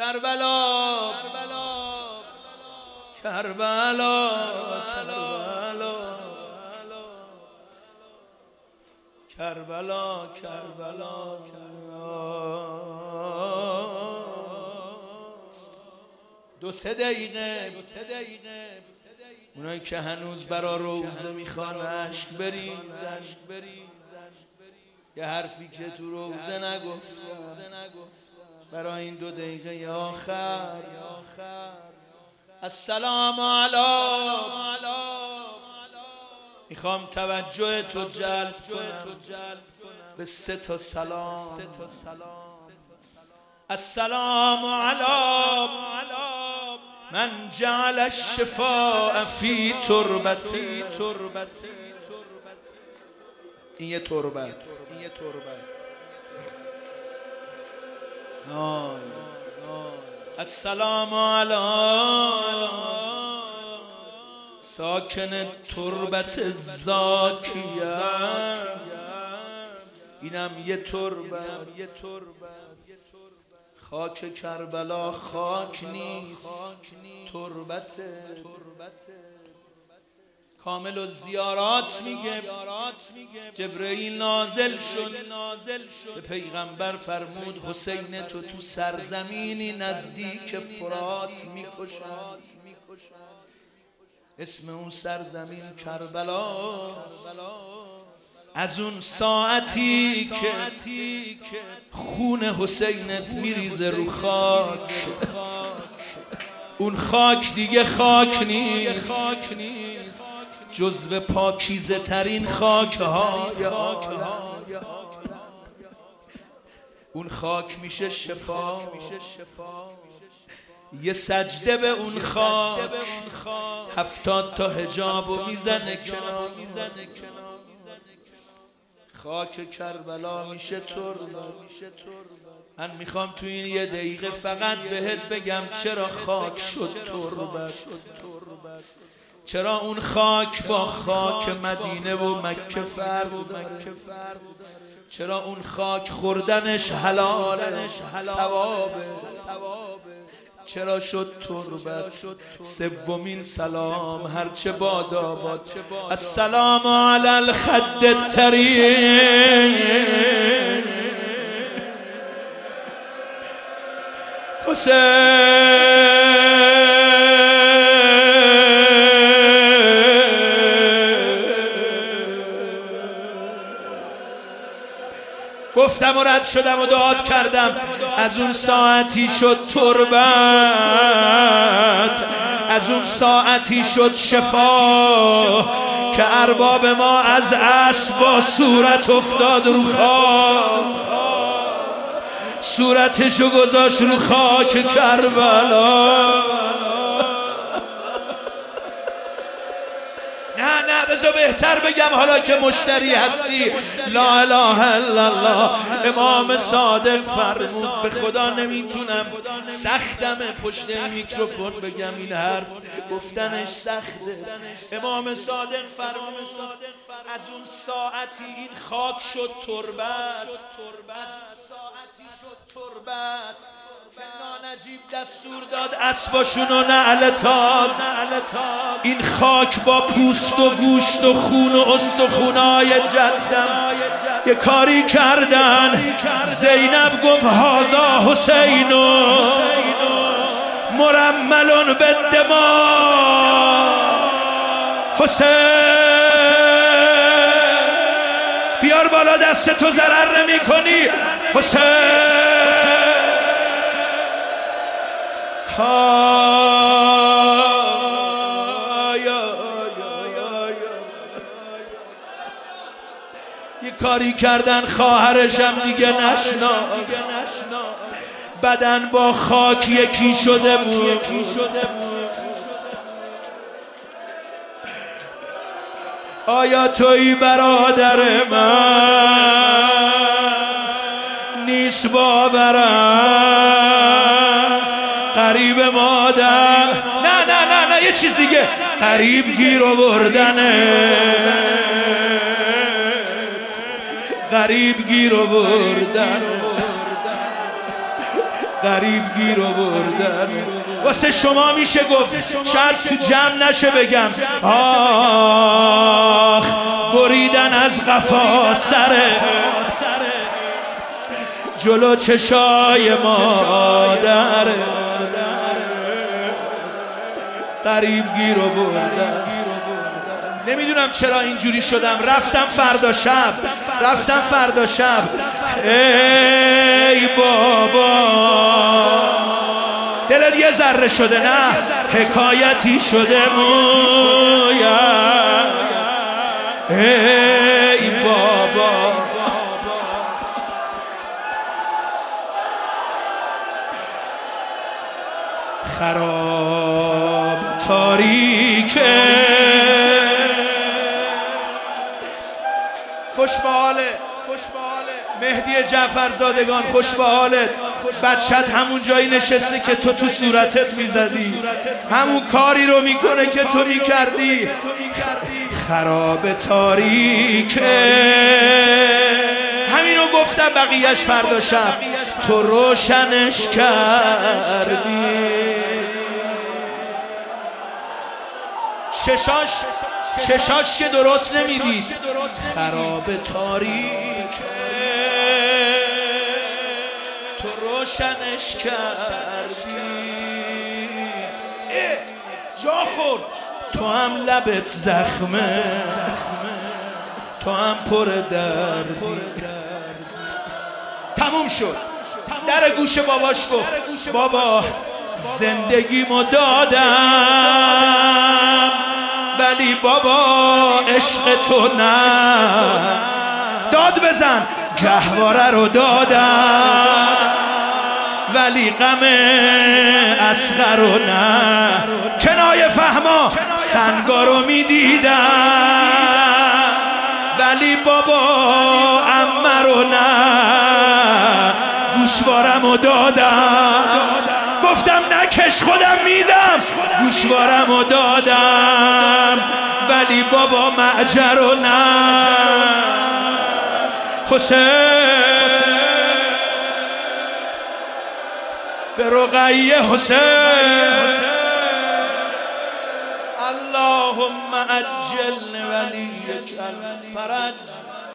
کربلا کربلا کربلا کربلا دو سه دقیقه اونایی که هنوز برا روزه میخوان عشق بریزن یه حرفی که تو روزه نگفت برای این 2 دقیقه آخر السلام علیکم میخوام توجه تو جلب کنم به 3 تا سلام. السلام علیکم من جعل الشفاء فی تربتی. این یه تربت. السلام علیکم ساکن تربت زاکیه. اینم یه تربت. خاک کربلا خاک نیست، تربته. کامل و زیارات میگه جبرئیل نازل شد به پیغمبر فرمود حسین تو سرزمینی نزدیک فرات میکشن. اسم اون سرزمین کربلا. از اون ساعتی که خون حسینت میریزه رو خاک، اون خاک دیگه خاک نیست، جزو پاکیزه ترین خاک های عالم. اون خاک میشه شفا. یه سجده به اون خاک 70 تا حجابو میزنه کنار. خاک کربلا میشه تربت. من میخوام تو این 1 دقیقه فقط بهت بگم چرا خاک شد تربت. چرا اون خاک با خاک مدینه و مکه فرق داره. چرا اون خاک خوردنش حلاله، ثوابه. چرا شد تربت. 3مین سلام هرچه باد. السلام علی الخد الطرین حسین. گفتم و رد شدم و دعات کردم. از اون ساعتی شد تربت، از اون ساعتی شد شفا که ارباب ما از اسب با صورت افتاد رو خاک، صورتشو گذاشت رو خاک کربلا. نه بذار بهتر بگم حالا که مشتری هستی. لا اله الا الله. امام صادق فرمود به خدا نمیتونم، سختمه پشت میکروفون بگم این حرف، گفتنش سخته. امام صادق فرمود از اون ساعتی این خاک شد تربت. نجیب دستور داد اسباشونو نعل تاز. این خاک با پوست و گوشت و خون و استخونای جدم یه کاری کردن. زینب گفت هذا حسینو مرمل بالدماء. حسین بیار بالا دست تو ضرر نمی کنی. حسین یه کاری کردن خواهرشم دیگه نشنا. بدن با خاک یکی شده بود. آیا تویی برادر من؟ نیست باورم. قریب مادر. نه یه چیز دیگه. قریب گیر آوردنه، قریب گیر آوردن. غریب گیر آوردن. واسه شما میشه گفت، شاید تو جمع نشه بگم آخ بریدن از قفا سره جلو چشای مادر، غریب گیر آوردن. نمیدونم چرا اینجوری شدم. رفتم فردا شب ای بابا دلت یه ذره شده؟ نه حکایتی شده مویا ای بابا. خراب تاریکه خوش به حالت مهدی جعفرزادگان، خوش به حالت. بچت همون جایی نشسته که تو صورتت میزدی، همون کاری رو میکنه که تو میکردی. خراب تاریکه همینو گفتم، بقیهش فردا شب تو روشنش کردی. چشاش که درست نمیدید. خراب تاریکه تو روشنش کردی. جا خورد. تو هم لبت زخمه، تو هم پر دردی. تموم شد. در گوش باباش گفت بابا زندگیمو دادم ولی بابا عشق تو نه. داد بزن. گهواره رو دادم ولی غم اصغر رو نه. کنایه فهما سنگا رو میدیدم ولی بابا عمه رو نه. گوشوارم رو دادم، گفتم نکش خودم میدم. گوشوارم رو دادم ولی بابا معجر رو نه. حسین به رقیه حسین اللهم عجل ولیک الفرج